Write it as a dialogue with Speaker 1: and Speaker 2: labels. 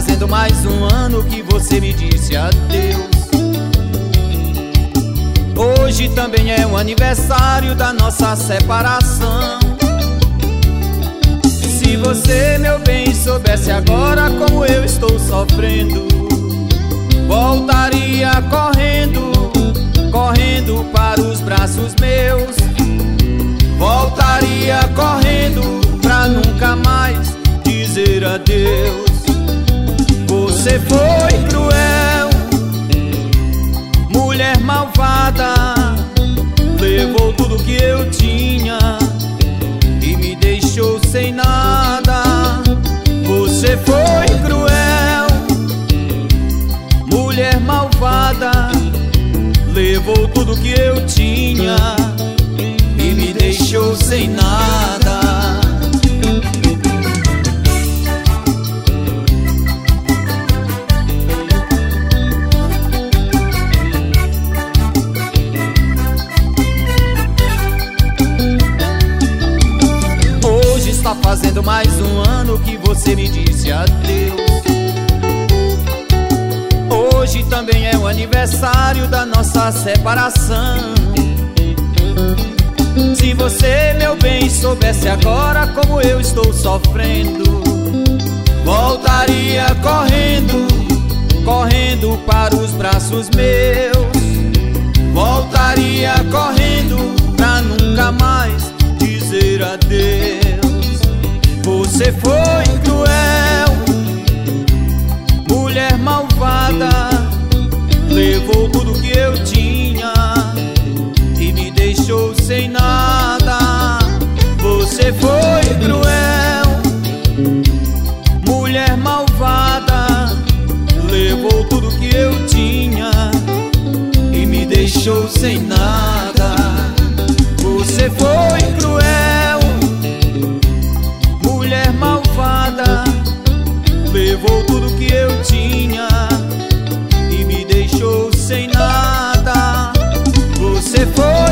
Speaker 1: fazendo mais um ano que você me disse adeus. Hoje também é o aniversário da nossa separação. Se você, meu bem, soubesse agora como eu estou sofrendo, voltaria correndo, correndo para os braços meus. Voltaria correndo pra nunca mais dizer adeus. Você foi cruel, mulher malvada, levou tudo que eu tinha e me deixou sem nada. Você foi cruel, mulher malvada, levou tudo que eu tinha e me deixou sem nada. Hoje está fazendo mais um ano que você me disse adeus. Hoje também é o aniversário da nossa separação. Se você, meu bem, soubesse agora como eu estou sofrendo, voltaria correndo, correndo para os braços meus. Voltaria correndo pra nunca mais dizer adeus. Você foi cruel, mulher malvada, levou tudo que eu tinha e me deixou sem nada. Você foi cruel, mulher malvada, levou tudo que eu tinha e me deixou sem nada. Você foi cruel, mulher malvada, levou tudo que eu tinha e me deixou sem nada. Você foi